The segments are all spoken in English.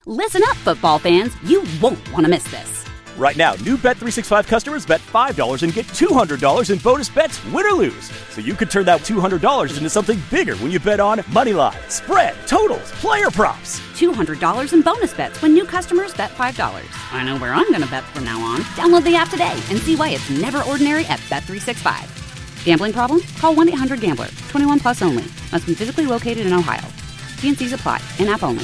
Listen up, football fans. You won't want to miss this. Right now, new Bet365 customers bet $5 and get $200 in bonus bets, win or lose. So you could turn that $200 into something bigger when you bet on money line, spread, totals, player props. $200 in bonus bets when new customers bet $5. I know where I'm going to bet from now on. Download the app today and see why it's never ordinary at Bet365. Gambling problem? Call 1-800-GAMBLER. 21 plus only. Must be physically located in Ohio. T&Cs apply. In-app only.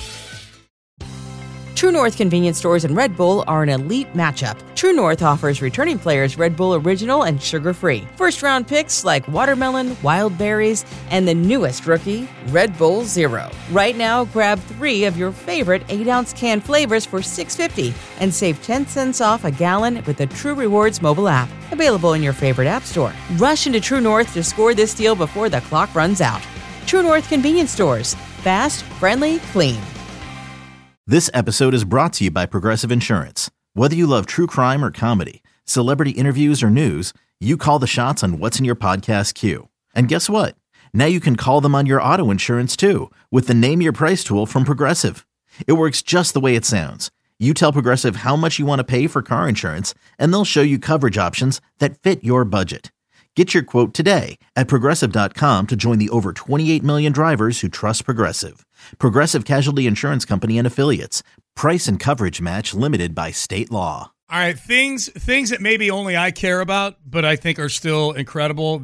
True North convenience stores and Red Bull are an elite matchup. True North offers returning players Red Bull Original and sugar-free. First-round picks like watermelon, wild berries, and the newest rookie, Red Bull Zero. Right now, grab 3 of your favorite 8-ounce can flavors for $6.50 and save 10 cents off a gallon with the True Rewards mobile app. Available in your favorite app store. Rush into True North to score this deal before the clock runs out. True North convenience stores. Fast, friendly, clean. This episode is brought to you by Progressive Insurance. Whether you love true crime or comedy, celebrity interviews or news, you call the shots on what's in your podcast queue. And guess what? Now you can call them on your auto insurance too with the Name Your Price tool from Progressive. It works just the way it sounds. You tell Progressive how much you want to pay for car insurance, and they'll show you coverage options that fit your budget. Get your quote today at Progressive.com to join the over 28 million drivers who trust Progressive. Progressive Casualty Insurance Company and Affiliates. Price and coverage match limited by state law. All right, things that maybe only I care about, but I think are still incredible.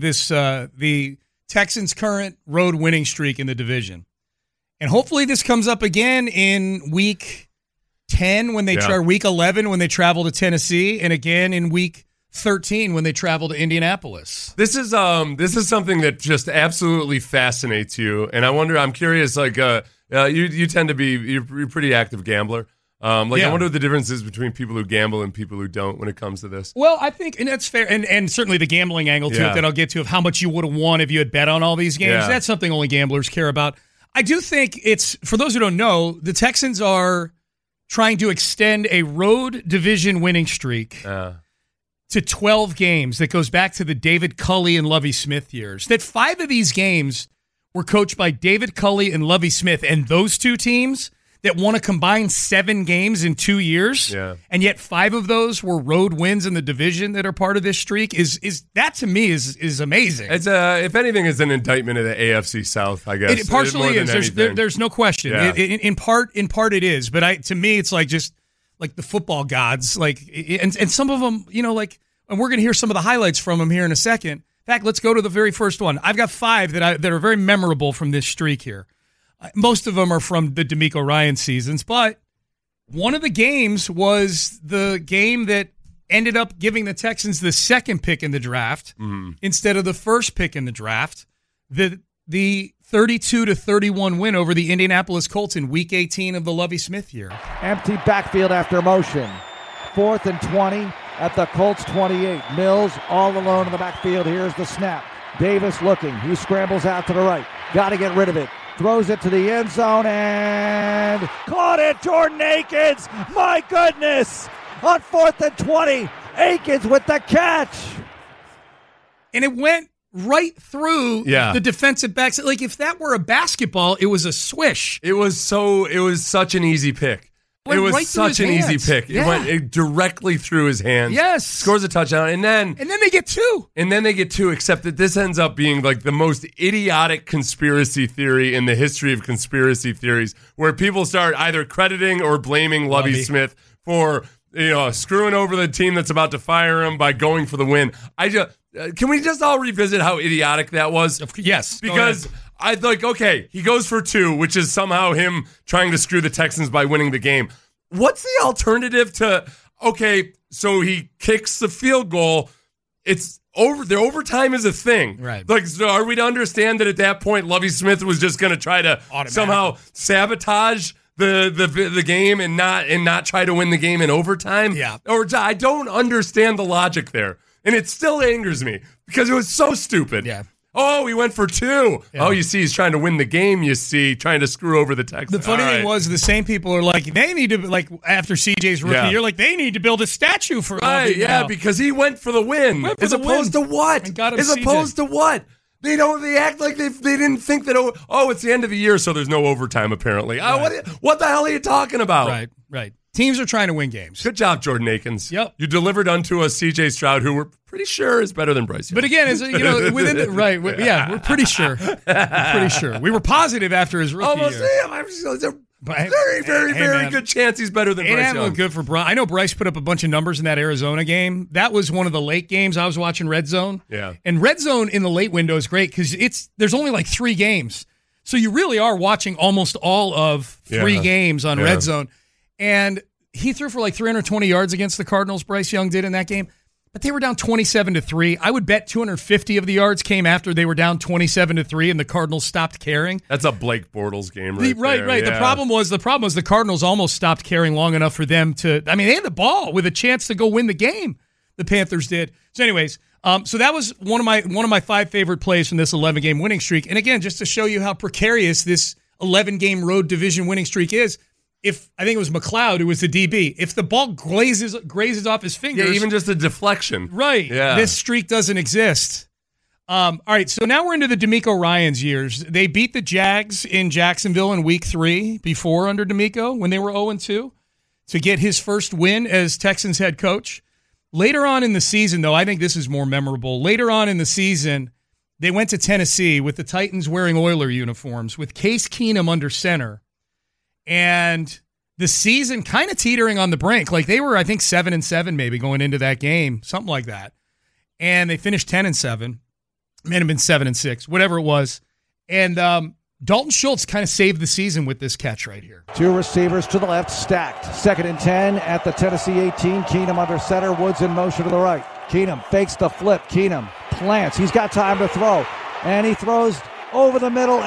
The Texans' current road winning streak in the division. And hopefully this comes up again in week 10 when they week 11 when they travel to Tennessee, and again in week 13 when they travel to Indianapolis. This is something that just absolutely fascinates you, and I'm curious. Like, you tend to be you're a pretty active gambler. I wonder what the difference is between people who gamble and people who don't when it comes to this. Well, I think, and that's fair, and certainly the gambling angle to it that I'll get to of how much you would have won if you had bet on all these games. That's something only gamblers care about. I do think it's, for those who don't know, the Texans are trying to extend a road division winning streak to 12 games that goes back to the David Culley and Lovie Smith years. That 5 of these games were coached by David Culley and Lovie Smith, and those two teams that won a combined 7 games in 2 years, and yet 5 of those were road wins in the division that are part of this streak, is that to me is amazing. It's if anything, is an indictment of the AFC South, I guess. It partially is. There's no question. Yeah. In part it is, but to me it's like just like the football gods, like, and some of them, and we're going to hear some of the highlights from them here in a second. In fact, let's go to the very first one. I've got 5 that are very memorable from this streak here. Most of them are from the DeMeco Ryans seasons, but one of the games was the game that ended up giving the Texans the second pick in the draft instead of the first pick in the draft. The 32-31 win over the Indianapolis Colts in Week 18 of the Lovie Smith year. Empty backfield after motion. 4th and 20 at the Colts 28. Mills all alone in the backfield. Here's the snap. Davis looking. He scrambles out to the right. Got to get rid of it. Throws it to the end zone and caught it. Jordan Akins. My goodness. On 4th and 20. Akins with the catch. And it went right through the defensive backs. Like, if that were a basketball, it was a swish. It was such an easy pick. It was right such an easy pick. Yeah. It went directly through his hands. Yes. Scores a touchdown, and then they get 2. Except that this ends up being like the most idiotic conspiracy theory in the history of conspiracy theories, where people start either crediting or blaming Lovie Smith for screwing over the team that's about to fire him by going for the win. Can we just all revisit how idiotic that was? Yes. Because he goes for 2, which is somehow him trying to screw the Texans by winning the game. What's the alternative to, so he kicks the field goal. It's over. The overtime is a thing. Right. Like, so are we to understand that at that point, Lovie Smith was just going to try to somehow sabotage the game and not try to win the game in overtime? Yeah. Or I don't understand the logic there. And it still angers me because it was so stupid. Yeah. Oh, he went for 2. Yeah. Oh, you see, he's trying to win the game, trying to screw over the Texans. The funny thing was, the same people are like, they need to, like, after CJ's rookie year, like, they need to build a statue for Lovie now. Because he went for the win. As opposed to what? And got him CJ. To what? They act like they didn't think that, it's the end of the year, so there's no overtime, apparently. Right. What the hell are you talking about? Right. Teams are trying to win games. Good job, Jordan Akins. Yep. You delivered unto us C.J. Stroud, who we're pretty sure is better than Bryce Young. But again, within the, right, we're pretty sure. We were positive after his rookie year. Very good chance he's better than Bryce Young. Look good for Bryce. I know Bryce put up a bunch of numbers in that Arizona game. That was one of the late games. I was watching Red Zone. Yeah. And Red Zone in the late window is great because there's only like 3 games. So you really are watching almost all of 3 games on Red Zone. And he threw for like 320 yards against the Cardinals, Bryce Young did in that game. But they were down 27-3. I would bet 250 of the yards came after they were down 27-3 and the Cardinals stopped caring. That's a Blake Bortles game right there. Yeah. The problem was the Cardinals almost stopped caring long enough for them to, they had the ball with a chance to go win the game. The Panthers did. So anyways, so that was one of my 5 favorite plays from this 11-game winning streak. And again, just to show you how precarious this 11-game road division winning streak is, I think it was McLeod who was the DB. If the ball grazes off his fingers. Yeah, even just a deflection. Right. Yeah. This streak doesn't exist. All right, so now we're into the DeMeco Ryans years. They beat the Jags in Jacksonville in week 3 before under DeMeco when they were 0-2 to get his first win as Texans head coach. Later on in the season, though, I think this is more memorable. Later on in the season, they went to Tennessee with the Titans wearing Oiler uniforms with Case Keenum under center. And the season kind of teetering on the brink. Like they were, I think, 7-7 maybe going into that game, something like that. And they finished 10-7. May have been 7-6, whatever it was. And Dalton Schultz kind of saved the season with this catch right here. 2 receivers to the left, stacked. 2nd and 10 at the Tennessee 18. Keenum under center. Woods in motion to the right. Keenum fakes the flip. Keenum plants. He's got time to throw. And he throws over the middle,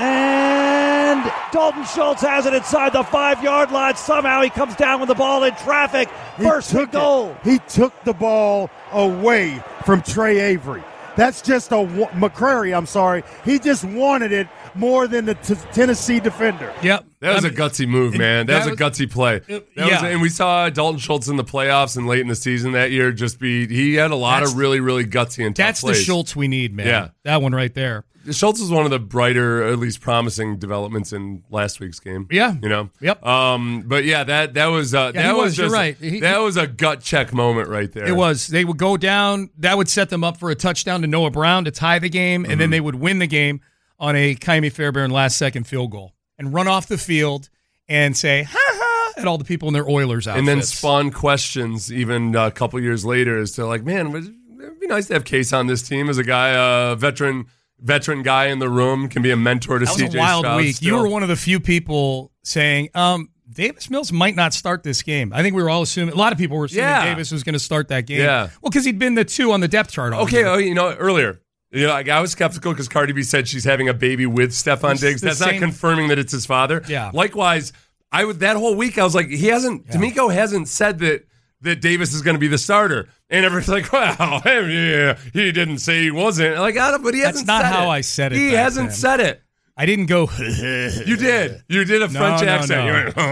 and Dalton Schultz has it inside the 5-yard line. Somehow he comes down with the ball in traffic. First and goal. He took the ball away from Trey Avery. That's just McCrary, he just wanted it more than the Tennessee defender. Yep. That was a gutsy move, man. That was a gutsy play. And we saw Dalton Schultz in the playoffs and late in the season that year he had a lot of really, really gutsy and tough plays. That's the Schultz we need, man. Yeah. That one right there. Schultz was one of the brighter, at least promising developments in last week's game. Yeah. Yep. But yeah, that was you're right. That was a gut check moment right there. It was. They would go down. That would set them up for a touchdown to Noah Brown to tie the game, and then they would win the game on a Kaimi Fairbairn last-second field goal and run off the field and say, ha-ha, at all the people in their Oilers outfits. And then spawn questions even a couple years later as to like, man, it'd be nice to have Case on this team as a guy, veteran guy in the room, can be a mentor to CJ Stroud. That was a wild week. Still. You were one of the few people saying, Davis Mills might not start this game. I think we were all assuming, a lot of people were assuming Davis was going to start that game. Yeah. Well, because he'd been the 2 on the depth chart all year. Earlier. I was skeptical because Cardi B said she's having a baby with Stephon Diggs. That's not confirming that it's his father. Yeah. Likewise, that whole week I was like, DeMeco hasn't said that Davis is going to be the starter. And everyone's like, well, he didn't say he wasn't. Like, but he hasn't said it. That's not how I said it. He hasn't said it. I didn't go. You did. You did a French accent. No. You went,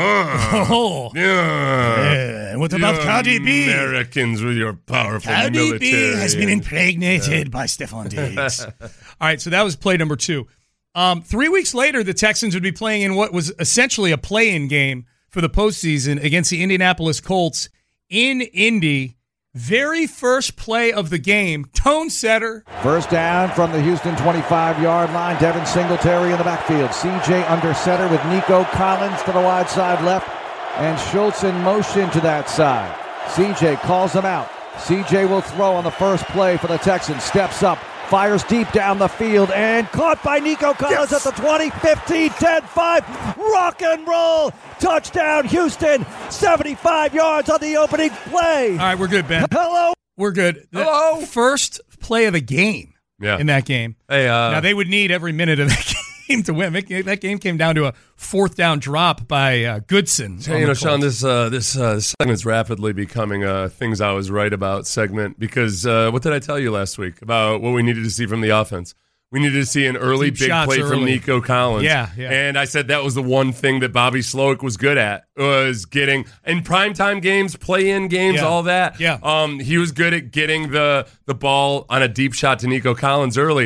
yeah. What about Cardi B? Americans with your powerful Cardi military. B has been impregnated by Stephon Diggs. All right, so that was play number 2. 3 weeks later, the Texans would be playing in what was essentially a play-in game for the postseason against the Indianapolis Colts in Indy. Very first play of the game, tone setter. First down from the Houston 25-yard line. Devin Singletary in the backfield. CJ under center with Nico Collins to the wide side left. And Schultz in motion to that side. CJ calls him out. CJ will throw on the first play for the Texans. Steps up. Fires deep down the field and caught by Nico Collins at the 20, 15, 10, 5. Rock and roll. Touchdown, Houston. 75 yards on the opening play. All right, we're good, Ben. Hello. We're good. Hello. First play of the game in that game. Hey, now, they would need every minute of that game to win. That game came down to a 4th down drop by Goodson. Sean, this segment's rapidly becoming a Things I Was Right About segment because what did I tell you last week about what we needed to see from the offense? We needed to see an early big play from Nico Collins. Yeah. And I said that was the one thing that Bobby Slowick was good at, was getting in primetime games, play-in games, all that. Yeah. He was good at getting the ball on a deep shot to Nico Collins early.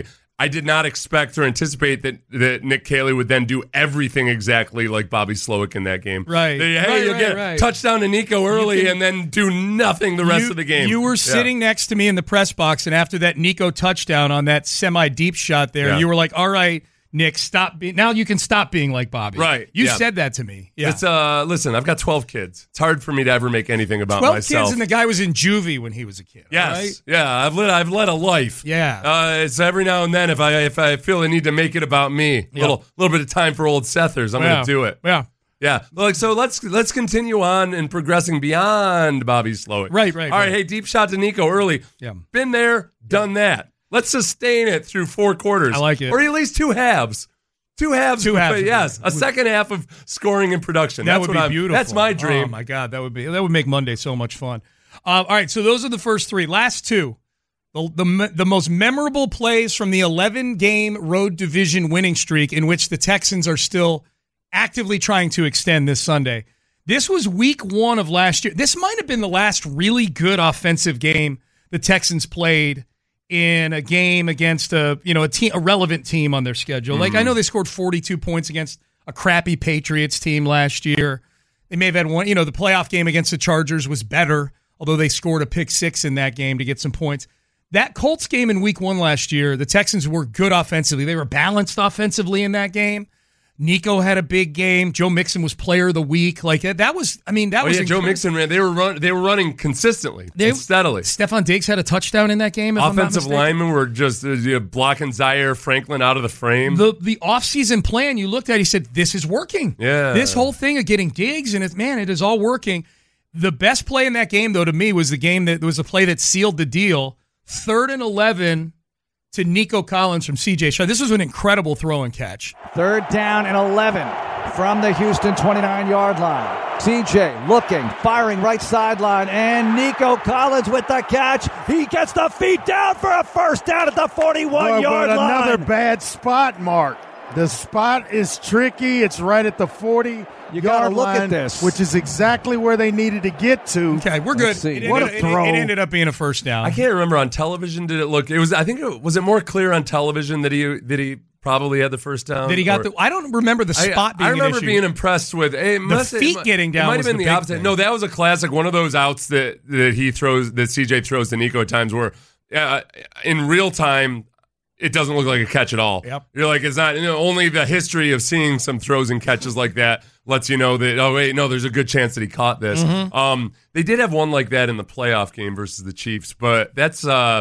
I did not expect or anticipate that Nick Caley would then do everything exactly like Bobby Slowick in that game. Right. You'll get a touchdown to Nico early and then do nothing the rest of the game. You were sitting next to me in the press box, and after that Nico touchdown on that semi-deep shot there, you were like, all right, Nick, now you can stop being like Bobby. Right. You said that to me. Yeah. It's, listen, I've got 12 kids. It's hard for me to ever make anything about 12 myself. 12 kids, and the guy was in juvie when he was a kid. Yes. Right? Yeah, I've led a life. Yeah. It's every now and then if I feel I need to make it about me, little bit of time for old Sethers, I'm going to do it. Yeah. Yeah. So let's continue on and progressing beyond Bobby Slowick. Right. All right, hey, deep shot to Nico early. Yeah. Been there, done that. Let's sustain it through 4 quarters. I like it. Or at least 2 halves. 2 halves. Yes, a second half of scoring and production. That would be beautiful. That's my dream. Oh my God, that would make Monday so much fun. All right, so those are the first 3. Last 2, the most memorable plays from the 11-game road division winning streak in which the Texans are still actively trying to extend this Sunday. This was week 1 of last year. This might have been the last really good offensive game the Texans played in a game against a relevant team on their schedule. Like, I know they scored 42 points against a crappy Patriots team last year. They may have had one, the playoff game against the Chargers was better, although they scored a pick 6 in that game to get some points. That Colts game in week 1 last year, the Texans were good offensively. They were balanced offensively in that game. Nico had a big game. Joe Mixon was player of the week. Like that was Joe Mixon ran. They were running consistently, and steadily. Stephon Diggs had a touchdown in that game. Offensive linemen were just blocking Zaire Franklin out of the frame. The offseason plan you looked at, he said, this is working. Yeah. This whole thing of getting Diggs, and it is all working. The best play in that game, though, to me, was the play that sealed the deal. 3rd and 11 to Nico Collins from C.J. Stroud. This was an incredible throw and catch. 3rd down and 11 from the Houston 29-yard line. C.J. looking, firing right sideline, and Nico Collins with the catch. He gets the feet down for a first down at the 41-yard line. Another bad spot, Mark. The spot is tricky. It's right at the 40. You got to look at this, which is exactly where they needed to get to. Okay, we're good. What a throw! It ended up being a first down. I can't remember on television. Did it look? It was. I think was it more clear on television that he probably had the first down. That he got I don't remember the spot being I remember an issue. being impressed with the feet getting down. It might have been the opposite. Thing. No, that was a classic. One of those outs that he throws, that CJ throws to Nico at times where in real time it doesn't look like a catch at all. Yep. You're like, it's not, only the history of seeing some throws and catches like that lets you know that, oh, wait, no, there's a good chance that he caught this. Mm-hmm. They did have one like that in the playoff game versus the Chiefs, but that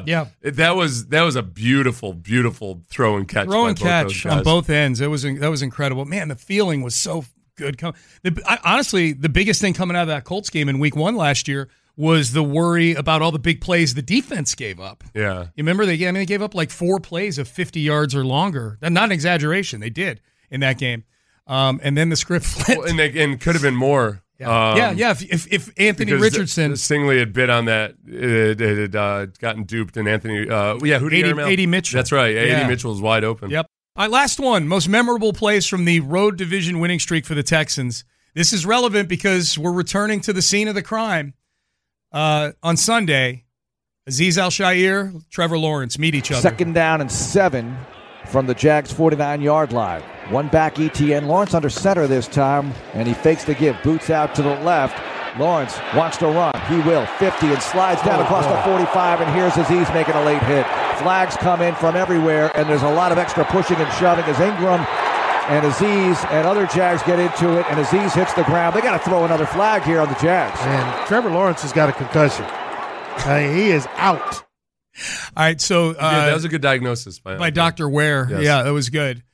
was a beautiful, beautiful throw and catch. Throw and catch on both ends. That was incredible. Man, the feeling was so good. Honestly, the biggest thing coming out of that Colts game in week 1 last year was the worry about all the big plays the defense gave up. Yeah. You remember they gave up like 4 plays of 50 yards or longer. Not an exaggeration. They did in that game. And then the script flipped. Well, and could have been more. Yeah. If Anthony Richardson. Stingley had bid on that. It had gotten duped, and Anthony, who did A.D. Mitchell. That's right. A.D. Mitchell was wide open. Yep. All right, last one. Most memorable plays from the road division winning streak for the Texans. This is relevant because we're returning to the scene of the crime. On Sunday, Azeez Al-Shaair, Trevor Lawrence meet each other. 2nd down and 7 from the Jags' 49-yard line. One back ETN. Lawrence under center this time, and he fakes the give. Boots out to the left. Lawrence wants to run. He will. 50 and slides down across the 45, and here's Azeez making a late hit. Flags come in from everywhere, and there's a lot of extra pushing and shoving as Ingram and Azeez and other Jags get into it, and Azeez hits the ground. They got to throw another flag here on the Jags. And Trevor Lawrence has got a concussion. He is out. All right, so that was a good diagnosis by Dr. Ware. Yes. Yeah, that was good.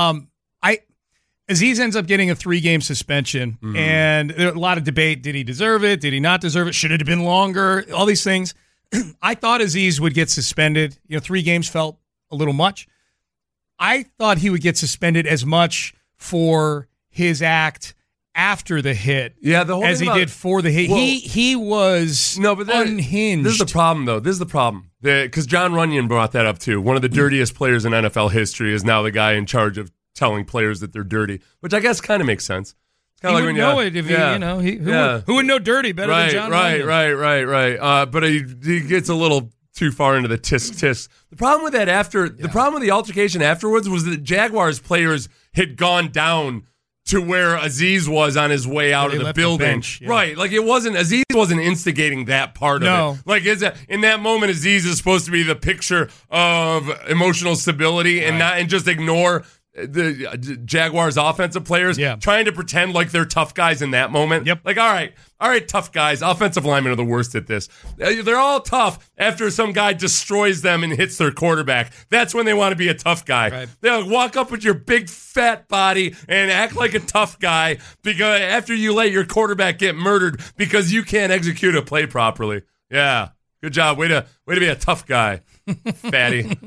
Azeez ends up getting a 3-game suspension, and there a lot of debate. Did he deserve it? Did he not deserve it? Should it have been longer? All these things. I thought Azeez would get suspended. 3 games felt a little much. I thought he would get suspended as much for his act after the hit as he did for the hit. Well, he was unhinged. This is the problem, though. This is the problem. Because John Runyon brought that up, too. One of the dirtiest players in NFL history is now the guy in charge of telling players that they're dirty, which I guess kind of makes sense. He would know it if who would know dirty better than John Runyon? Right. But he gets a little too far into the tisk. The problem with that the problem with the altercation afterwards was that Jaguars players had gone down to where Azeez was on his way out of the building. The bench, yeah. Right. Like Azeez wasn't instigating that part of it. Like in that moment, Azeez is supposed to be the picture of emotional stability and just ignore the Jaguars offensive players trying to pretend like they're tough guys in that moment. Yep. Like, all right, tough guys. Offensive linemen are the worst at this. They're all tough after some guy destroys them and hits their quarterback. That's when they want to be a tough guy. Right. They'll walk up with your big fat body and act like a tough guy because after you let your quarterback get murdered because you can't execute a play properly. Yeah. Good job. Way to be a tough guy, fatty.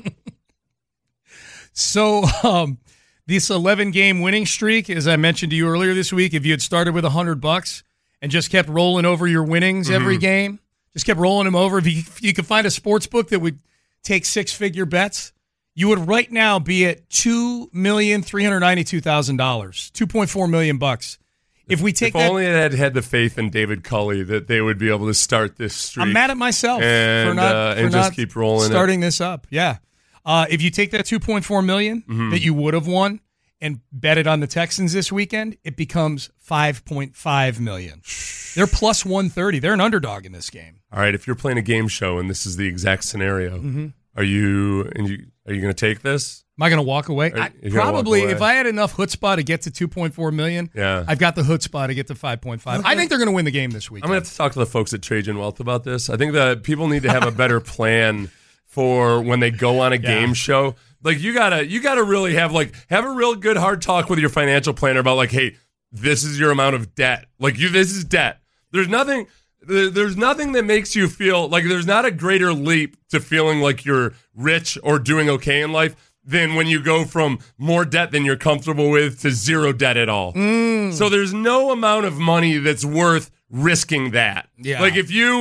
So, this 11-game winning streak, as I mentioned to you earlier this week, if you had started with $100 and just kept rolling over your winnings every game, just kept rolling them over, if you could find a sports book that would take six-figure bets, you would right now be at $2,392,000, $2.4 million. If only I had the faith in David Culley that they would be able to start this streak. I'm mad at myself for not keep rolling starting this up. Yeah. If you take that $2.4 million that you would have won and bet it on the Texans this weekend, it becomes $5.5 million. They're plus 130. They're an underdog in this game. All right, if you're playing a game show and this is the exact scenario, are you going to take this? Am I going to walk away? Probably. If I had enough chutzpah to get to $2.4 million, I've got the chutzpah to get to 5.5. I think they're going to win the game this week. I'm going to have to talk to the folks at Trajan Wealth about this. I think that people need to have a better plan for when they go on a game show. Like you gotta really have a real good hard talk with your financial planner about like, hey, this is your amount of debt. This is debt. There's nothing that makes you feel like there's not a greater leap to feeling like you're rich or doing okay in life than when you go from more debt than you're comfortable with to zero debt at all. So there's no amount of money that's worth risking that. Yeah. Like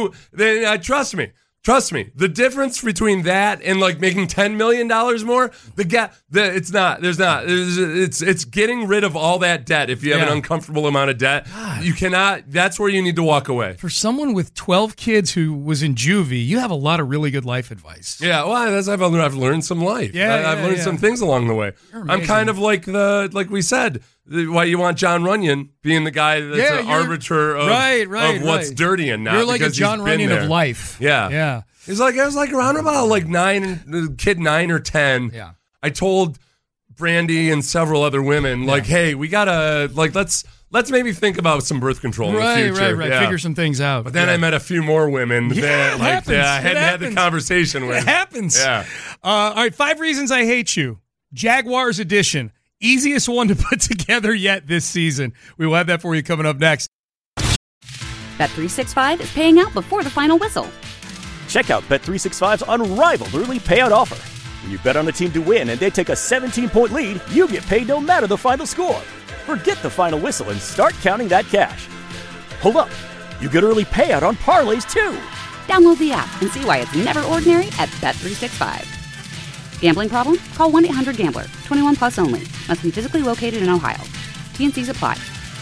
Trust me, the difference between that and like making $10 million more, it's getting rid of all that debt. If you have an uncomfortable amount of debt, you cannot, that's where you need to walk away. For someone with 12 kids who was in juvie, you have a lot of really good life advice. Yeah, well, I've learned some life. I've learned some things along the way. I'm kind of like we said, why you want John Runyon being the guy that's an arbiter of what's dirty and not. You're like a John Runyon of life. Yeah. It was like around about like 9 or 10. Yeah. I told Brandy and several other women hey, we gotta let's maybe think about some birth control in the future. Right. Figure some things out. But then I met a few more women that I hadn't had the conversation with. It happens. Yeah. All right, 5 reasons I hate you. Jaguars edition. Easiest one to put together yet this season. We will have that for you coming up next. Bet365 is paying out before the final whistle. Check out Bet365's unrivaled early payout offer. When you bet on a team to win and they take a 17-point lead, you get paid no matter the final score. Forget the final whistle and start counting that cash. Hold up. You get early payout on parlays, too. Download the app and see why it's never ordinary at Bet365. Gambling problem? Call 1-800-GAMBLER. 21 plus only. Must be physically located in Ohio. T&Cs apply.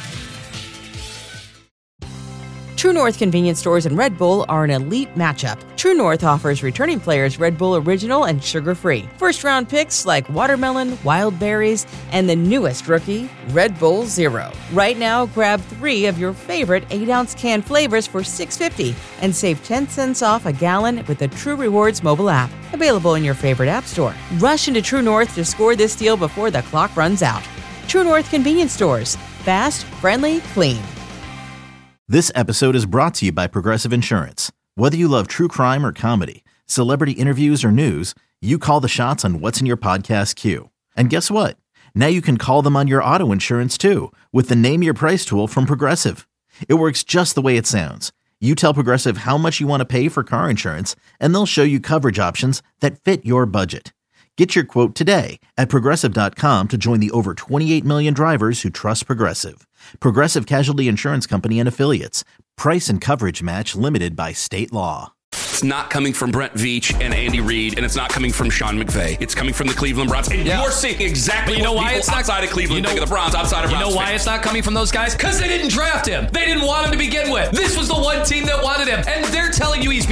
True North convenience stores and Red Bull are an elite matchup. True North offers returning players Red Bull Original and sugar-free. First-round picks like watermelon, wild berries, and the newest rookie, Red Bull Zero. Right now, grab 3 of your favorite 8-ounce can flavors for $6.50 and save 10 cents off a gallon with the True Rewards mobile app. Available in your favorite app store. Rush into True North to score this deal before the clock runs out. True North convenience stores. Fast, friendly, clean. This episode is brought to you by Progressive Insurance. Whether you love true crime or comedy, celebrity interviews or news, you call the shots on what's in your podcast queue. And guess what? Now you can call them on your auto insurance too with the Name Your Price tool from Progressive. It works just the way it sounds. You tell Progressive how much you want to pay for car insurance, and they'll show you coverage options that fit your budget. Get your quote today at Progressive.com to join the over 28 million drivers who trust Progressive. Progressive Casualty Insurance Company and Affiliates. Price and coverage match limited by state law. It's not coming from Brent Veach and Andy Reid, and it's not coming from Sean McVay. It's coming from the Cleveland Browns. And you're seeing exactly what people outside of Cleveland think of the Browns, outside of Browns. You know why it's not coming from those guys? Because they didn't draft him. They didn't want him to begin with. This was the one team that wanted him. And they're telling you he's being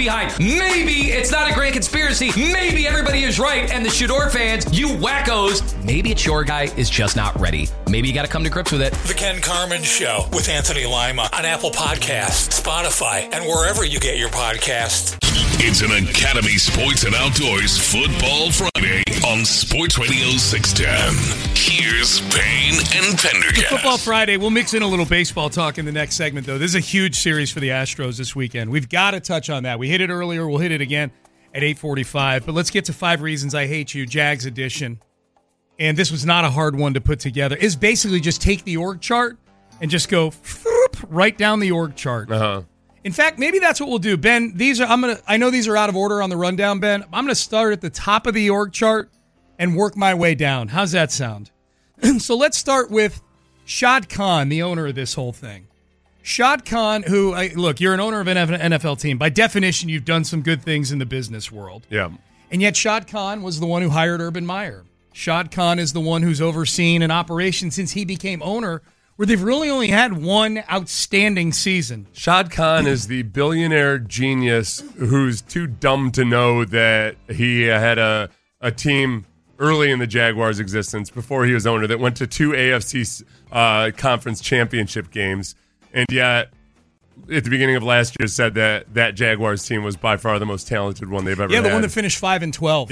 behind. Maybe it's not a grand conspiracy. Maybe everybody is right. And the Shador fans, you wackos, maybe it's your guy is just not ready. Maybe you got to come to grips with it. The Ken Carman Show with Anthony Lima on Apple Podcasts, Spotify, and wherever you get your podcasts. It's an Academy Sports and Outdoors Football Friday on Sports Radio 610. Here's Payne and Pendergast. Football Friday. We'll mix in a little baseball talk in the next segment, though. This is a huge series for the Astros this weekend. We've got to touch on that. We hit it earlier. We'll hit it again at 8:45. But let's get to 5 Reasons I Hate You, Jags edition. And this was not a hard one to put together. It's basically just take the org chart and just go right down the org chart. Uh-huh. In fact, maybe that's what we'll do, Ben. I know these are out of order on the rundown, Ben. I'm going to start at the top of the org chart and work my way down. How's that sound? So let's start with Shad Khan, the owner of this whole thing. Shad Khan, look, you're an owner of an NFL team. By definition, you've done some good things in the business world. Yeah. And yet Shad Khan was the one who hired Urban Meyer. Shad Khan is the one who's overseen an operation since he became owner where they've really only had one outstanding season. Shad Khan is the billionaire genius who's too dumb to know that he had a team early in the Jaguars' existence before he was owner that went to 2 AFC conference championship games, and yet at the beginning of last year said that Jaguars team was by far the most talented one they've ever had. Yeah, the one that finished 5-12.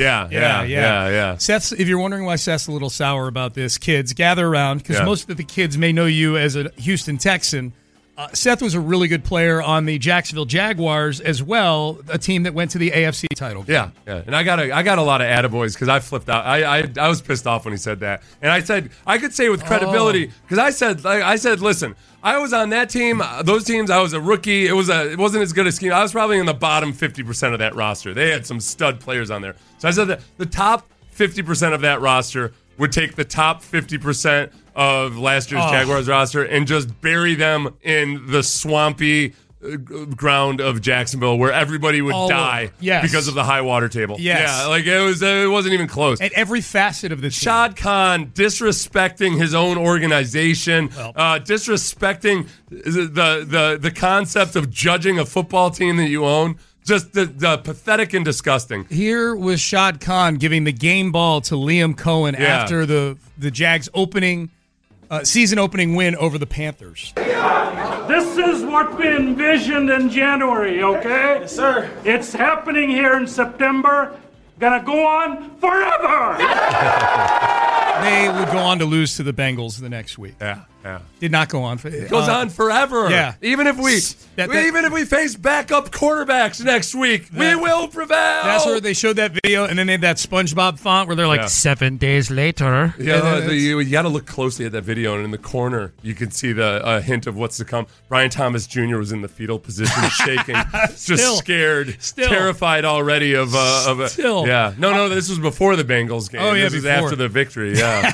Yeah. Seth, if you're wondering why Seth's a little sour about this, kids, gather around, because most of the kids may know you as a Houston Texan. Seth was a really good player on the Jacksonville Jaguars as well, a team that went to the AFC title game. Yeah. And I got a lot of attaboys because I flipped out. I was pissed off when he said that, and I said I could say with credibility because I said, listen, I was on that team, those teams. I was a rookie. It wasn't as good a scheme. I was probably in the bottom 50% of that roster. They had some stud players on there. So I said that the top 50% of that roster would take the top 50% of last year's Jaguars roster and just bury them in the swampy ground of Jacksonville where everybody would die because of the high water table. Yes. Yeah, like it wasn't even close. At every facet of the team. Shad Khan disrespecting his own organization, disrespecting the concept of judging a football team that you own. Just the pathetic and disgusting. Here was Shad Khan giving the game ball to Liam Cohen after the Jags season opening win over the Panthers. This is what we envisioned in January, okay? Yes, sir. It's happening here in September. Gonna go on forever. They would go on to lose to the Bengals the next week. Yeah. Did not go on. It goes on forever. Yeah. Even if we face backup quarterbacks next week, we will prevail. That's where they showed that video, and then they had that SpongeBob font where they're like 7 days later. Yeah, you got to look closely at that video, and in the corner you can see the hint of what's to come. Brian Thomas Jr. was in the fetal position, shaking, just scared, terrified already of. Yeah, no, this was before the Bengals game. This was after the victory. Yeah.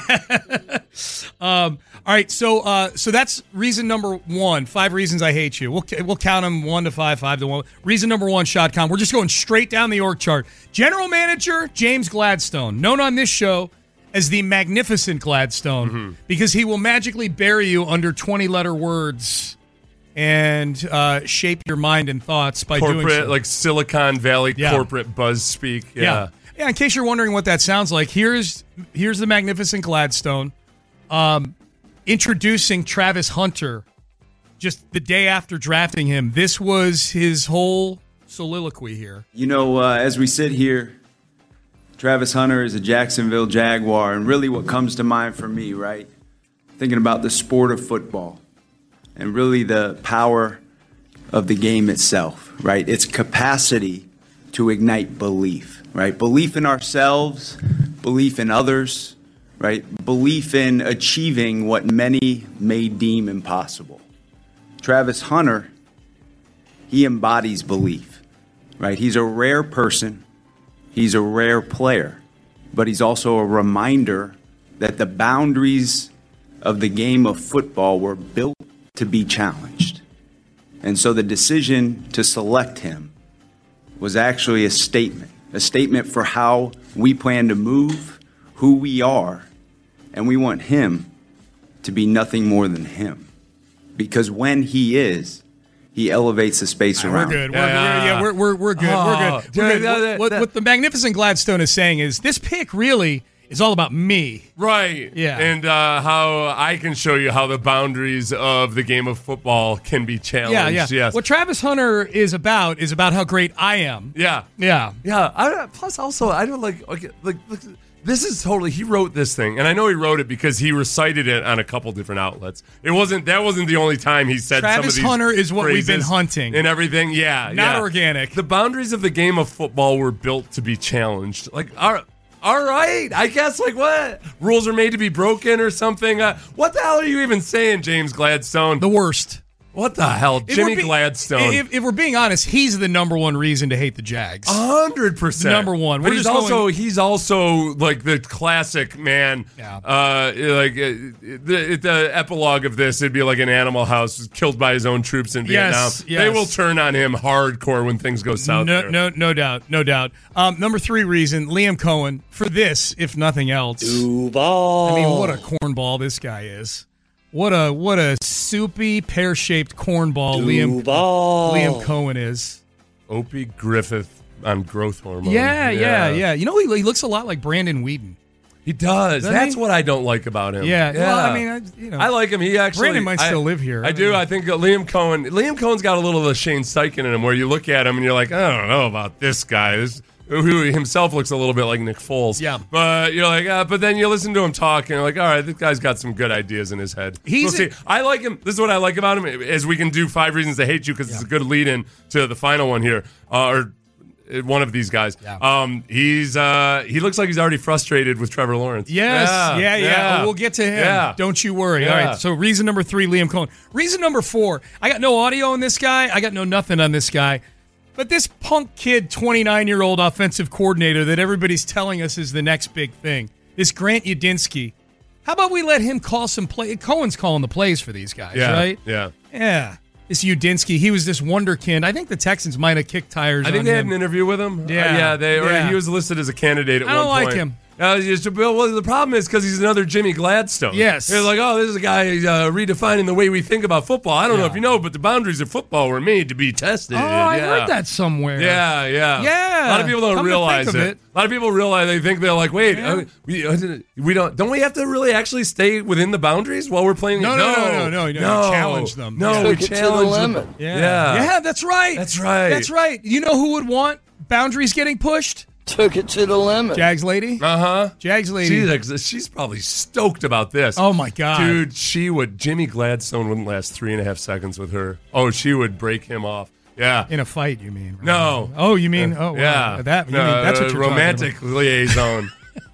All right, so that's reason number 1. 5 reasons I hate you. We'll count them 1 to 5, 5 to 1. Reason number 1, Shad Khan. We're just going straight down the org chart. General Manager James Gladstone, known on this show as the Magnificent Gladstone, because he will magically bury you under 20-letter words and shape your mind and thoughts by doing so. Like Silicon Valley corporate buzz speak. Yeah. In case you're wondering what that sounds like, here's the Magnificent Gladstone. Introducing Travis Hunter just the day after drafting him. This was his whole soliloquy here. You know, as we sit here, Travis Hunter is a Jacksonville Jaguar, and really what comes to mind for me, right? Thinking about the sport of football and really the power of the game itself, right? Its capacity to ignite belief, right? Belief in ourselves, belief in others, right? Belief in achieving what many may deem impossible. Travis Hunter, he embodies belief, right? He's a rare person. He's a rare player, but he's also a reminder that the boundaries of the game of football were built to be challenged. And so the decision to select him was actually a statement for how we plan to move, who we are, and we want him to be nothing more than him. Because when he is, he elevates the space around. We're good. We're good. Oh, We're good. What the magnificent Gladstone is saying is this pick really is all about me. Right. Yeah. And how I can show you how the boundaries of the game of football can be challenged. Yeah. Yes. What Travis Hunter is about how great I am. Yeah. Yeah. Plus, also, I don't like this is totally. He wrote this thing, and I know he wrote it because he recited it on a couple different outlets. That wasn't the only time he said Travis some of these Hunter is what we've been phrases hunting and everything. Yeah, not organic. The boundaries of the game of football were built to be challenged. Like, all right, I guess. Like, what rules are made to be broken or something? What the hell are you even saying, James Gladstone? The worst. What the hell, Jimmy Gladstone? If we're being honest, he's the number one reason to hate the Jags. 100%. Number one. But he's also like the classic man. Yeah. The epilogue of this, it'd be like an Animal House killed by his own troops in Vietnam. Yes. They will turn on him hardcore when things go south. No doubt. Number 3 reason, Liam Cohen, for this, if nothing else. Duval. I mean, what a cornball this guy is. What a soupy, pear-shaped cornball Liam Cohen is. Opie Griffith on growth hormone. Yeah. You know, he looks a lot like Brandon Whedon. He does. Doesn't That's he? what I don't like about him. Yeah. Well, I mean, I like him. He actually. Brandon might still live here. I do. I think Liam Cohen's got a little of the Shane Steichen in him, where you look at him and you're like, I don't know about this guy. Who himself looks a little bit like Nick Foles. Yeah. But you're like, but then you listen to him talk and you're like, all right, this guy's got some good ideas in his head. We'll see. I like him. This is what I like about him, as we can do 5 reasons to hate you, because it's a good lead-in to the final one here, or one of these guys. Yeah. He looks like he's already frustrated with Trevor Lawrence. Yes. Yeah. We'll get to him. Yeah. Don't you worry. Yeah. All right. So reason number 3, Liam Cohen. Reason number 4, I got no audio on this guy. I got no nothing on this guy. But this punk kid, 29-year-old offensive coordinator that everybody's telling us is the next big thing, this Grant Udinski, how about we let him call some play? Cohen's calling the plays for these guys, right? Yeah. This Udinski, he was this wonderkind. I think the Texans might have kicked tires on him. I think they had an interview with him. He was listed as a candidate at one point. I don't like him. Well, the problem is because he's another Jimmy Gladstone. Yes. They're like, this is a guy redefining the way we think about football. I don't know if you know, but the boundaries of football were made to be tested. Oh, I heard that somewhere. Yeah. Yeah. A lot of people don't realize it. A lot of people realize, they think they're like, wait, we don't we have to really actually stay within the boundaries while we're playing? No. Challenge them. No, we challenge them. Limit. Yeah, that's right. That's right. You know who would want boundaries getting pushed? Took it to the limit. Jags lady? Jags lady. She's probably stoked about this. Oh, my God. Dude, Jimmy Gladstone wouldn't last 3.5 seconds with her. Oh, she would break him off. Yeah. In a fight, you mean? Right? No. Oh, you mean? Oh, yeah. Wow. That's what you're romantic talking liaison.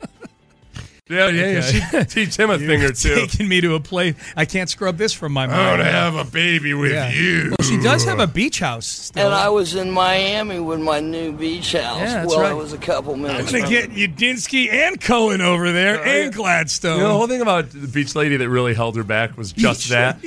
Yeah. She'd teach him a thing or two. Taking me to a place. I can't scrub this from my mind. I want to have a baby with you. Well, she does have a beach house still. And I was in Miami with my new beach house. Yeah, that's well, right. it was a couple minutes. I'm going to get Udinski and Cohen over there and Gladstone. The whole thing about the beach lady that really held her back was just that.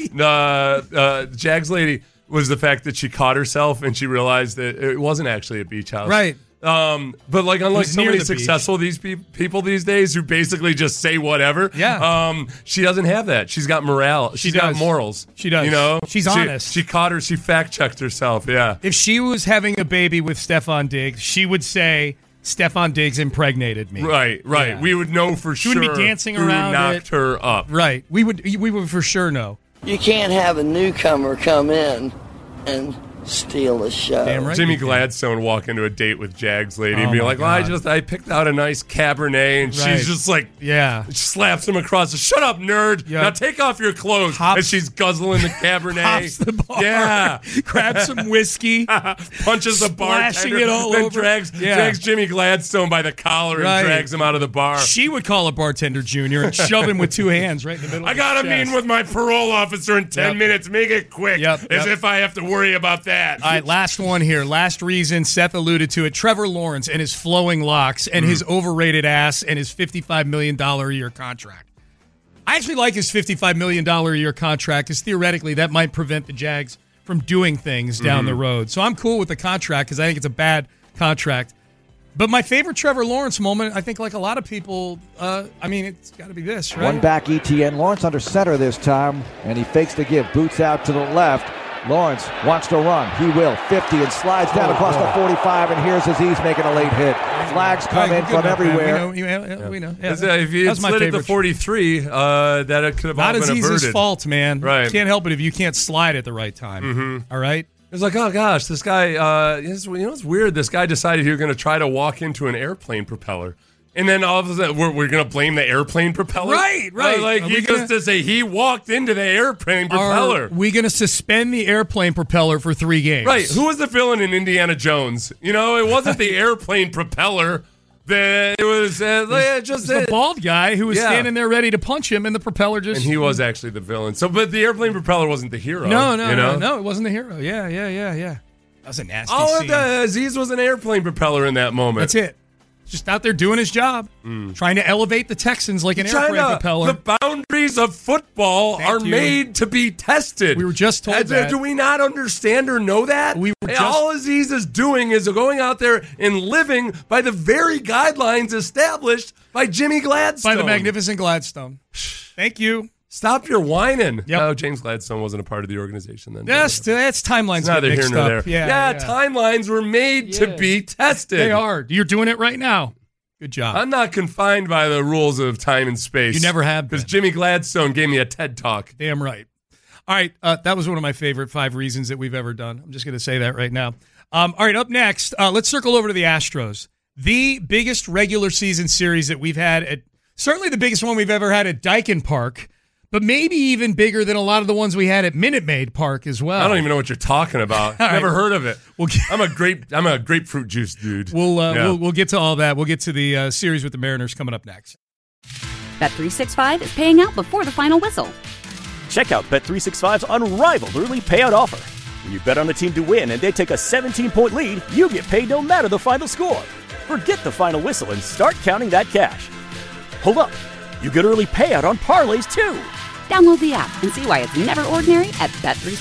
Jags lady was the fact that she caught herself and she realized that it wasn't actually a beach house. Right. But unlike so many successful people these days who basically just say whatever, she doesn't have that. She's got morale. She's got morals. She does. You know, she's honest. She caught her. She fact checked herself. Yeah. If she was having a baby with Stefon Diggs, she would say Stefon Diggs impregnated me. Right. Yeah. We would know for sure. She wouldn't be dancing who around knocked her up. Right. We would for sure know. You can't have a newcomer come in and steal the show. Damn right. Jimmy Gladstone walk into a date with Jags lady and be like, I picked out a nice Cabernet, and she's just like, she slaps him across the, shut up, nerd. Yeah. Now take off your clothes. And she's guzzling the Cabernet. Hops the bar. Yeah. Grabs some whiskey. Punches the bartender. Splashing it all then over. drags Jimmy Gladstone by the collar and drags him out of the bar. She would call a bartender junior and shove him with 2 hands right in the middle I got a meeting with my parole officer in 10 minutes. Make it quick. As if I have to worry about that. All right, last one here. Last reason, Seth alluded to it. Trevor Lawrence and his flowing locks and his overrated ass and his $55 million a year contract. I actually like his $55 million a year contract because theoretically that might prevent the Jags from doing things down the road. So I'm cool with the contract because I think it's a bad contract. But my favorite Trevor Lawrence moment, I think like a lot of people, it's got to be this, right? One back ETN. Lawrence under center this time, and he fakes the give. Boots out to the left. Lawrence wants to run. He will. 50 and slides down across the 45, and here's Aziz making a late hit. Flags come in from everywhere. We know. Yeah. If you slid at the 43, that it could have not been averted. Not Aziz's fault, man. Right. You can't help it if you can't slide at the right time. Mm-hmm. All right? It's like, oh, gosh, this guy, it's weird. This guy decided he was going to try to walk into an airplane propeller. And then all of a sudden, we're going to blame the airplane propeller? Right. Like, he goes to say he walked into the airplane propeller. Are we going to suspend the airplane propeller for 3 games? Right. Who was the villain in Indiana Jones? It wasn't the airplane propeller. It was just the bald guy who was standing there ready to punch him, and the propeller just... And he was actually the villain. But the airplane propeller wasn't the hero. No, it wasn't the hero. Yeah. That was a nasty scene. Aziz was an airplane propeller in that moment. That's it. Just out there doing his job, trying to elevate the Texans like an airplane propeller. The boundaries of football are made to be tested. We were just told that. Do we not understand or know that? All Aziz is doing is going out there and living by the very guidelines established by Jimmy Gladstone. By the magnificent Gladstone. Thank you. Stop your whining. Yep. No, James Gladstone wasn't a part of the organization then. That's timelines neither mixed here nor up. there. Yeah, timelines were made to be tested. They are. You're doing it right now. Good job. I'm not confined by the rules of time and space. You never have been. Because Jimmy Gladstone gave me a TED Talk. Damn right. All right, that was one of my favorite 5 reasons that we've ever done. I'm just going to say that right now. All right, up next, let's circle over to the Astros. The biggest regular season series that we've had, certainly the biggest one we've ever had at Daikin Park, but maybe even bigger than a lot of the ones we had at Minute Maid Park as well. I don't even know what you're talking about. Never heard of it. I'm a grapefruit juice dude. We'll get to all that. We'll get to the series with the Mariners coming up next. Bet365 is paying out before the final whistle. Check out Bet365's unrivaled early payout offer. When you bet on a team to win and they take a 17-point lead, you get paid no matter the final score. Forget the final whistle and start counting that cash. Hold up. You get early payout on parlays, too. Download the app and see why it's never ordinary at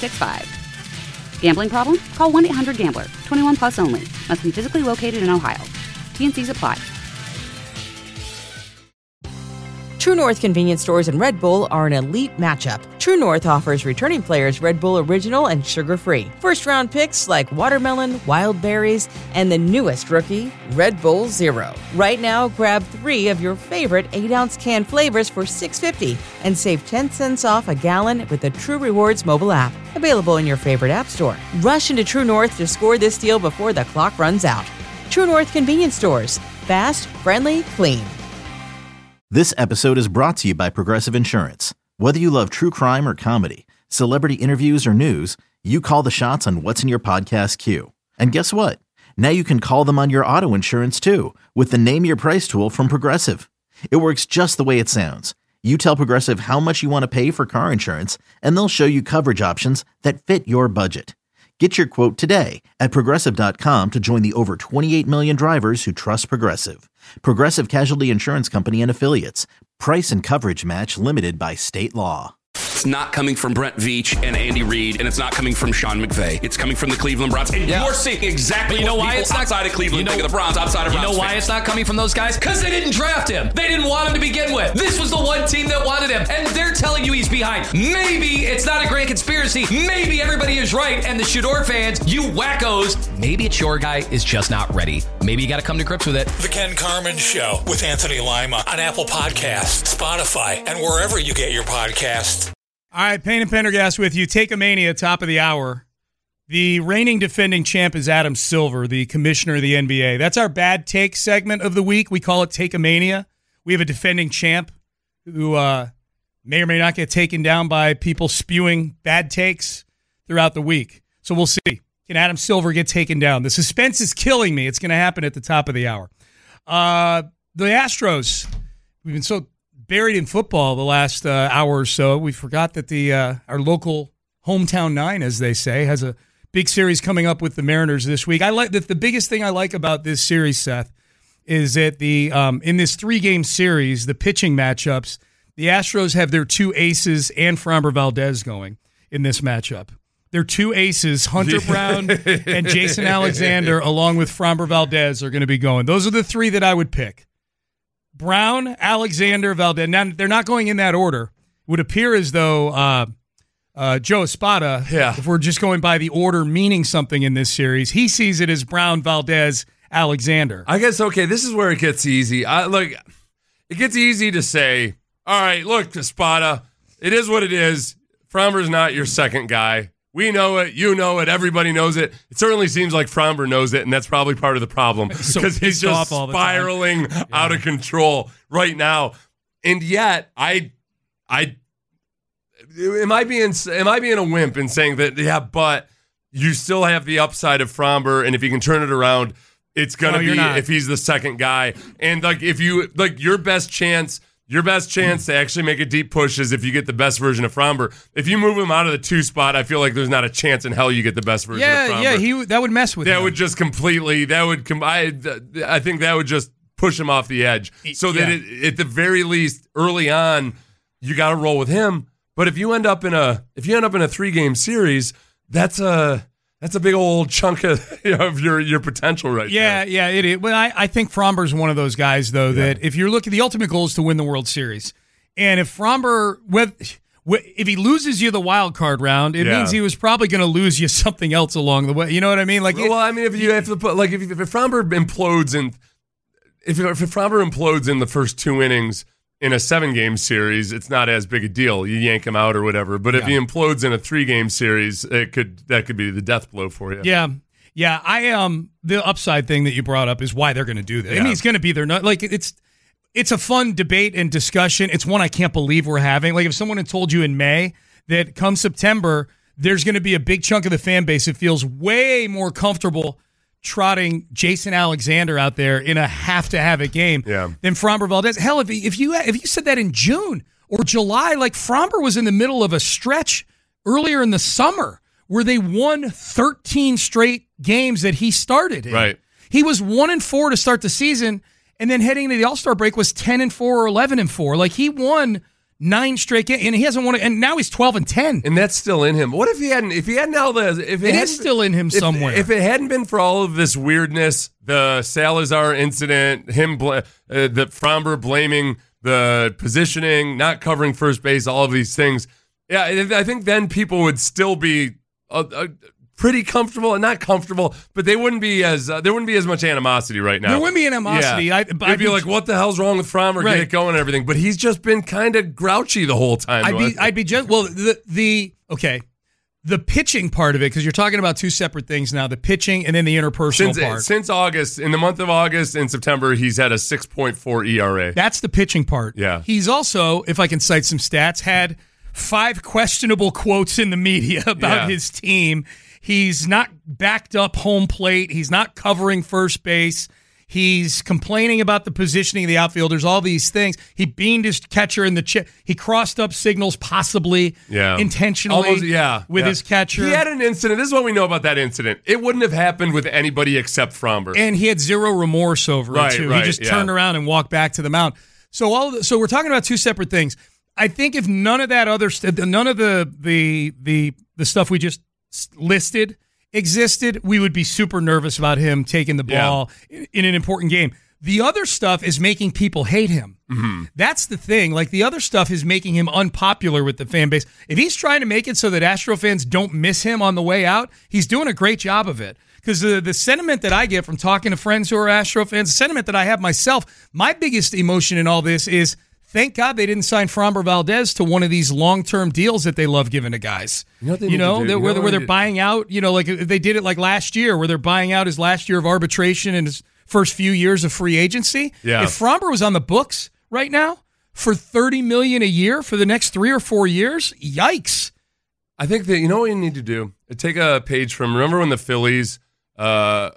Bet365. Gambling problem? Call 1-800-GAMBLER. 21 plus only. Must be physically located in Ohio. T&Cs apply. True North convenience stores and Red Bull are an elite matchup. True North offers returning players Red Bull Original and sugar-free. First-round picks like watermelon, wild berries, and the newest rookie, Red Bull Zero. Right now, grab 3 of your favorite 8-ounce can flavors for $6.50 and save 10 cents off a gallon with the True Rewards mobile app. Available in your favorite app store. Rush into True North to score this deal before the clock runs out. True North convenience stores. Fast, friendly, clean. This episode is brought to you by Progressive Insurance. Whether you love true crime or comedy, celebrity interviews or news, you call the shots on what's in your podcast queue. And guess what? Now you can call them on your auto insurance too with the Name Your Price tool from Progressive. It works just the way it sounds. You tell Progressive how much you want to pay for car insurance, and they'll show you coverage options that fit your budget. Get your quote today at Progressive.com to join the over 28 million drivers who trust Progressive. Progressive Casualty Insurance Company and Affiliates. Price and coverage match limited by state law. It's not coming from Brent Veach and Andy Reid, and it's not coming from Sean McVay. It's coming from the Cleveland Browns. And you're seeing exactly what people outside of Cleveland think of the Browns, outside of Browns. You know why it's not coming from those guys? Because they didn't draft him. They didn't want him to begin with. This was the one team that wanted him, and they're telling you he's behind. Maybe it's not a grand conspiracy. Maybe everybody is right, and the Shador fans, you wackos, maybe it's your guy is just not ready. Maybe you got to come to grips with it. The Ken Carman Show with Anthony Lima on Apple Podcasts, Spotify, and wherever you get your podcasts. All right, Payne and Pendergast with you. Take a Mania, top of the hour. The reigning defending champ is Adam Silver, the commissioner of the NBA. That's our bad take segment of the week. We call it Take a Mania. We have a defending champ who may or may not get taken down by people spewing bad takes throughout the week. So we'll see. Can Adam Silver get taken down? The suspense is killing me. It's going to happen at the top of the hour. The Astros, we've been so buried in football the last hour or so. We forgot that our local hometown 9, as they say, has a big series coming up with the Mariners this week. I like that. The biggest thing I like about this series, Seth, is that in this 3-game series, the pitching matchups, the Astros have their 2 aces and Framber Valdez going in this matchup. Their 2 aces, Hunter Brown and Jason Alexander, along with Framber Valdez, are going to be going. Those are the 3 that I would pick. Brown, Alexander, Valdez. Now, they're not going in that order. It would appear as though Joe Espada, if we're just going by the order meaning something in this series, he sees it as Brown, Valdez, Alexander. I guess, okay, this is where it gets easy. It gets easy to say, all right, look, Espada, it is what it is. Framber's not your second guy. We know it. You know it. Everybody knows it. It certainly seems like Framber knows it, and that's probably part of the problem because he's just spiraling out of control right now. And yet, am I being a wimp in saying that? Yeah, but you still have the upside of Framber, and if you can turn it around, it's gonna be if he's the second guy. And if you your best chance to actually make a deep push is if you get the best version of Framber. If you move him out of the 2 spot, I feel like there's not a chance in hell you get the best version of Framber. Yeah, that would mess with him. That would just completely. I think that would just push him off the edge. So that at the very least, early on, you got to roll with him. But if you end up in a 3-game series, that's a big old chunk of your potential right there. Yeah, it is. But I think Framber's one of those guys, though, that if you're looking, the ultimate goal is to win the World Series. And if Framber, if he loses you the wild card round, it means he was probably going to lose you something else along the way. You know what I mean? If Framber implodes in the first 2 innings in a 7-game series, it's not as big a deal. You yank him out or whatever. But if he implodes in a 3-game series, that could be the death blow for you. Yeah. The upside thing that you brought up is why they're going to do that. I mean, he's going to be there. It's a fun debate and discussion. It's one I can't believe we're having. Like if someone had told you in May that come September there's going to be a big chunk of the fan base that feels way more comfortable trotting Jason Alexander out there in a have-to-have-it game than Framber Valdez. Hell, if you said that in June or July, like Framber was in the middle of a stretch earlier in the summer where they won 13 straight games that he started in. Right. He was 1-4 to start the season, and then heading into the All-Star break was 10-4 or 11-4. Like he won 9 straight games, and he hasn't won it, and now he's 12-10. And that's still in him. What if he hadn't? If he hadn't all this, it is still in him somewhere. If it hadn't been for all of this weirdness, the Salazar incident, the Framber blaming the positioning, not covering first base, all of these things. Yeah, I think then people would still be pretty comfortable, and not comfortable, but they wouldn't be as there wouldn't be as much animosity right now. There wouldn't be animosity. Yeah. I'd be like, what the hell's wrong with Framber? Right. Get it going and everything. But he's just been kind of grouchy the whole time. The pitching part of it, because you're talking about 2 separate things now, the pitching and then the interpersonal part. Since August, in the month of August and September, he's had a 6.4 ERA. That's the pitching part. Yeah. He's also, if I can cite some stats, had 5 questionable quotes in the media about his team. He's not backed up home plate. He's not covering first base. He's complaining about the positioning of the outfielders, all these things. He beamed his catcher in the chip. He crossed up signals possibly intentionally with his catcher. He had an incident. This is what we know about that incident. It wouldn't have happened with anybody except Framber. And he had zero remorse over it, too. He just turned around and walked back to the mound. So we're talking about 2 separate things. I think if none of that other none of the stuff we just listed existed, we would be super nervous about him taking the ball in an important game. The other stuff is making people hate him. Mm-hmm. That's the thing. Like the other stuff is making him unpopular with the fan base. If he's trying to make it so that Astro fans don't miss him on the way out, he's doing a great job of it. Because the sentiment that I get from talking to friends who are Astro fans, the sentiment that I have myself, my biggest emotion in all this is, thank God they didn't sign Framber Valdez to one of these long-term deals that they love giving to guys. Where they're buying out, like they did it like last year, where they're buying out his last year of arbitration and his first few years of free agency. Yeah. If Framber was on the books right now for $30 million a year for the next 3 or 4 years, yikes. I think that, you know what you need to do? Take a page from, remember when the Phillies Trey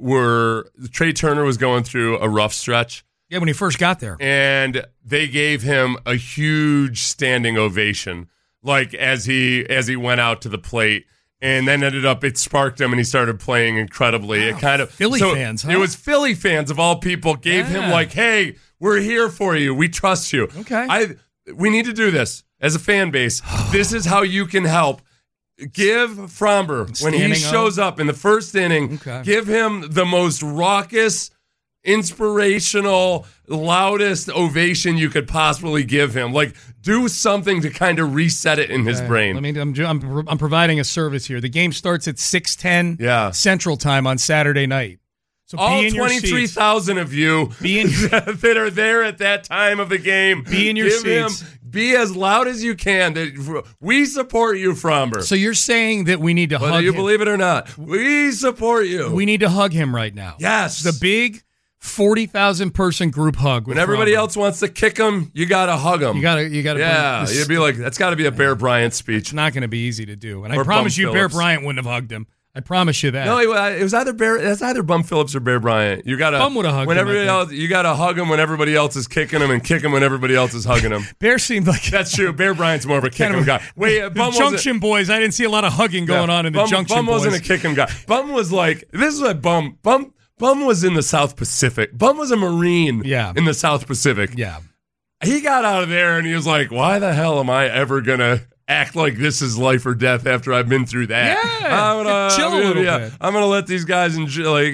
Turner was going through a rough stretch? Yeah, when he first got there. And they gave him a huge standing ovation, like as he went out to the plate. And then it sparked him and he started playing incredibly. Wow, fans, huh? It was Philly fans of all people gave him like, hey, we're here for you. We trust you. Okay. We need to do this as a fan base. This is how you can help. Give Framber, when he shows up in the first inning, give him the most raucous, inspirational, loudest ovation you could possibly give him. Like, do something to kind of reset it in his brain. I'm providing a service here. The game starts at 6:10 Central Time on Saturday night. So all 23,000 of you that are there at that time of the game, be in your seats. Be as loud as you can. We support you, Fromber. So you're saying that we need to hug him. Whether you believe it or not, we support you. We need to hug him right now. Yes. The big 40,000 person group hug. When everybody else wants to kick him, you got to hug him. You got to. Yeah, you'd be like, that's got to be a Bear Bryant speech. It's not going to be easy to do. And I promise you, Bear Bryant wouldn't have hugged him. I promise you that. No, it was either It's either Bum Phillips or Bear Bryant. You got to. Bum would have hugged him. You got to hug him when everybody else is kicking him, and kick him when everybody else is hugging him. Bear seemed like that's true. Bear Bryant's more of a kicking guy. Wait, Bum Junction Boys. I didn't see a lot of hugging going on in the Junction Bum Boys. Bum wasn't a kicking guy. Bum was like, this is what Bum was in the South Pacific. Bum was a Marine in the South Pacific. Yeah. He got out of there and he was like, why the hell am I ever going to act like this is life or death after I've been through that? Yeah. Chill a little bit. I'm going to let these guys enjoy,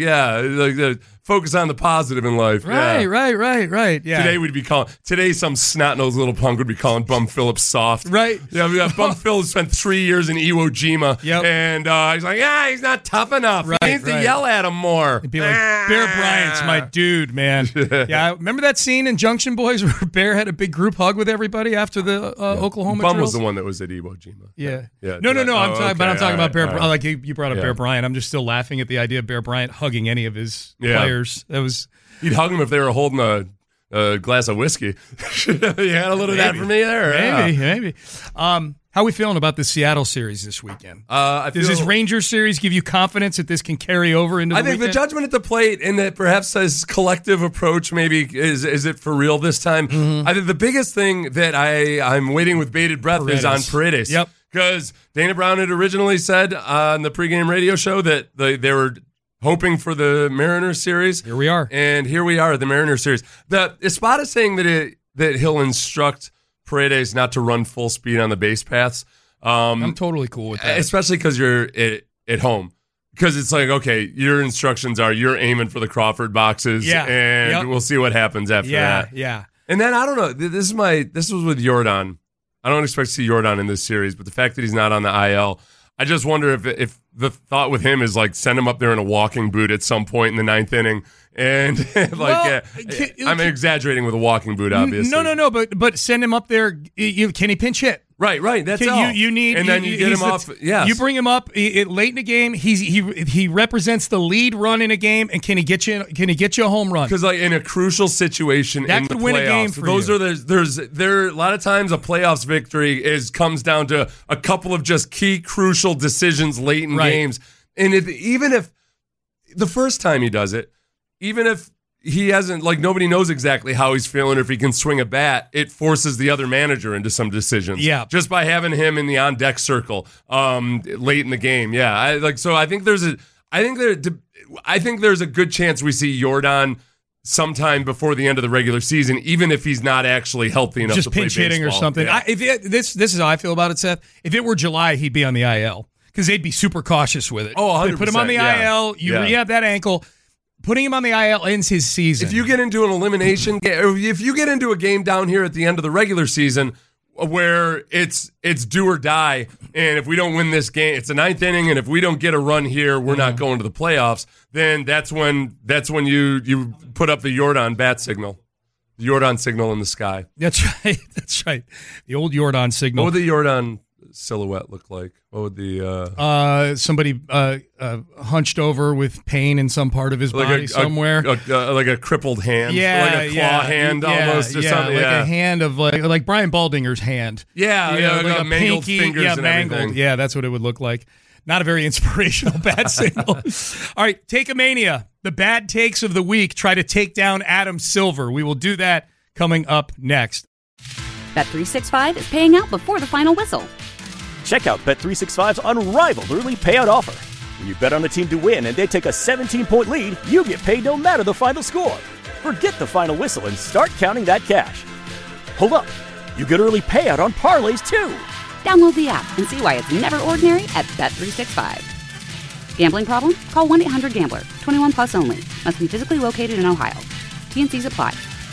focus on the positive in life. Right. Yeah. Today some snot-nosed little punk would be calling Bum Phillips soft. Right. Yeah, Bum Phillips spent 3 years in Iwo Jima. Yep. And he's like, he's not tough enough. Right, he needs to yell at him more. He'd be like, Bear Bryant's my dude, man. Yeah, remember that scene in Junction Boys where Bear had a big group hug with everybody after the Oklahoma Bum drills? was the one that was at Iwo Jima. Yeah. No. I'm talking about Bear Bryant. Like you brought up Bear Bryant. I'm just still laughing at the idea of Bear Bryant hugging any of his players. That was. He'd hug him if they were holding a glass of whiskey. You had a little of that for me there. Maybe. How are we feeling about the Seattle series this weekend? Does this Rangers series give you confidence that this can carry over into the weekend? I think the judgment at the plate and that perhaps his collective approach maybe is it for real this time? Mm-hmm. I think the biggest thing that I'm waiting with bated breath is on Paredes. Yep. Because Dana Brown had originally said on the pregame radio show that they were hoping for the Mariners series. Here we are. And here we are at the Mariners series. Espada is saying that he'll instruct Paredes not to run full speed on the base paths. I'm totally cool with that. Especially because you're at home. Because it's like, okay, your instructions are you're aiming for the Crawford boxes, and we'll see what happens after that. Yeah. And then, I don't know, this was with Yordan. I don't expect to see Yordan in this series, but the fact that he's not on the IL, I just wonder if the thought with him is like send him up there in a walking boot at some point in the ninth inning. And I'm exaggerating with a walking boot, obviously. No, but send him up there. Can he pinch hit? Right. That's all. You need, and then you get him off. Yes. You bring him up late in the game. He represents the lead run in a game, and can he get you a home run? Because like in a crucial situation that in the could win playoffs, a game for those you. are a lot of times a playoffs victory comes down to a couple of just key crucial decisions late in games, and even if the first time he does it, even if he hasn't, like, nobody knows exactly how he's feeling or if he can swing a bat, it forces the other manager into some decisions. Yeah. Just by having him in the on-deck circle late in the game. Yeah. I think there's a good chance we see Yordan sometime before the end of the regular season, even if he's not actually healthy enough to play just pinch hitting or something. Yeah. This is how I feel about it, Seth. If it were July, he'd be on the IL because they'd be super cautious with it. Oh, 100%. They put him on the IL. You rehab that ankle. Putting him on the IL ends his season. If you get into an elimination game, or if you get into a game down here at the end of the regular season where it's do or die, and if we don't win this game, it's a ninth inning, and if we don't get a run here, we're not going to the playoffs, then that's when you put up the Yordan bat signal. The Yordan signal in the sky. That's right. The old Yordan signal. What would the Yordan silhouette look like? What would the somebody hunched over with pain in some part of his body somewhere, like a crippled hand, like a claw hand almost, or something, like a hand of like Brian Baldinger's hand, like a mangled pinky, fingers and mangled. everything. Yeah, that's what it would look like. Not a very inspirational bat signal. All right, Take-A-Mania, the bad takes of the week. Try to take down Adam Silver. We will do that coming up next. Bet365 is paying out before the final whistle. Check out Bet365's unrivaled early payout offer. When you bet on a team to win and they take a 17-point lead, you get paid no matter the final score. Forget the final whistle and start counting that cash. Hold up. You get early payout on parlays, too. Download the app and see why it's never ordinary at Bet365. Gambling problem? Call 1-800-GAMBLER. 21 plus only. Must be physically located in Ohio. T&Cs apply.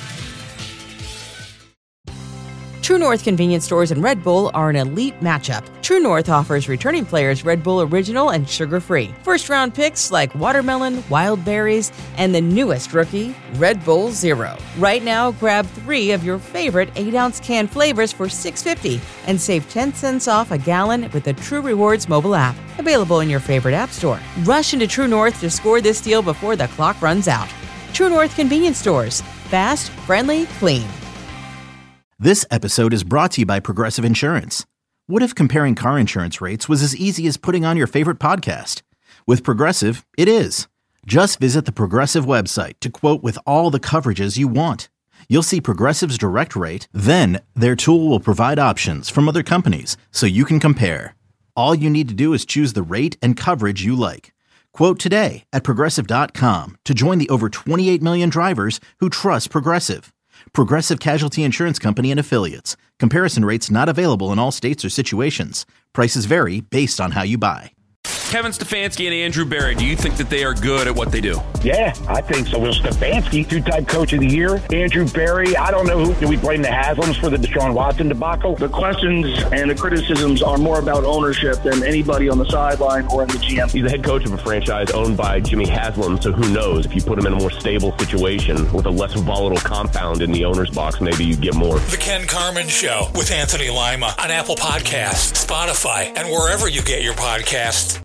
True North convenience stores and Red Bull are an elite matchup. True North offers returning players Red Bull Original and sugar-free. First-round picks like watermelon, wild berries, and the newest rookie, Red Bull Zero. Right now, grab 3 of your favorite 8-ounce can flavors for $6.50 and save 10 cents off a gallon with the True Rewards mobile app. Available in your favorite app store. Rush into True North to score this deal before the clock runs out. True North convenience stores. Fast, friendly, clean. This episode is brought to you by Progressive Insurance. What if comparing car insurance rates was as easy as putting on your favorite podcast? With Progressive, it is. Just visit the Progressive website to quote with all the coverages you want. You'll see Progressive's direct rate, then their tool will provide options from other companies so you can compare. All you need to do is choose the rate and coverage you like. Quote today at Progressive.com to join the over 28 million drivers who trust Progressive. Progressive Casualty Insurance Company and Affiliates. Comparison rates not available in all states or situations. Prices vary based on how you buy. Kevin Stefanski and Andrew Berry, do you think that they are good at what they do? Yeah, I think so. Well, Stefanski, 2-time coach of the year. Andrew Berry, I don't know who. Do we blame the Haslams for the Deshaun Watson debacle? The questions and the criticisms are more about ownership than anybody on the sideline or in the GM. He's the head coach of a franchise owned by Jimmy Haslam, so who knows? If you put him in a more stable situation with a less volatile compound in the owner's box, maybe you get more. The Ken Carman Show with Anthony Lima on Apple Podcasts, Spotify, and wherever you get your podcasts.